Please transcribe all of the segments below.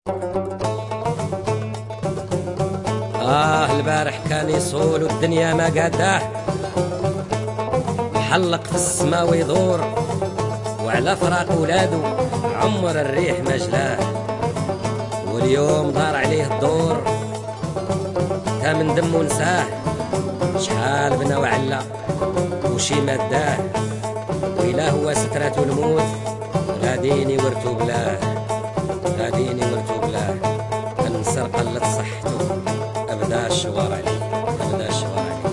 البارح كان يصول والدنيا ما قاداه، محلق في السما ويدور، وعلى فراق ولادو عمر الريح ما جلاه. واليوم دار عليه الدور تا من دم ونساه، شحال بنا وعلا وشي مداه، وإلا هو سترات الموت غاديني ورتو بلاه، غاديني ورتو بلاه. كنسر قلت صحته أبدا الشوار عليه، أبدا الشوار عليه.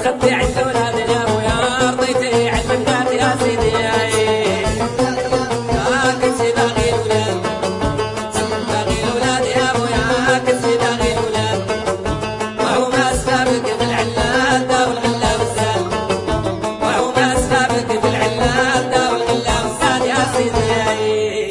ربي عز ولاد يا ابويا رضيتي علم قات يا سيدي كنتي باغي الولاد باغي الولاد يا ابويا كنتي باغي الولاد وهو ما سابك في العلاد دا والغلا والزاد وهو ما سابك في العلاد دا والغلا والزاد يا سيدي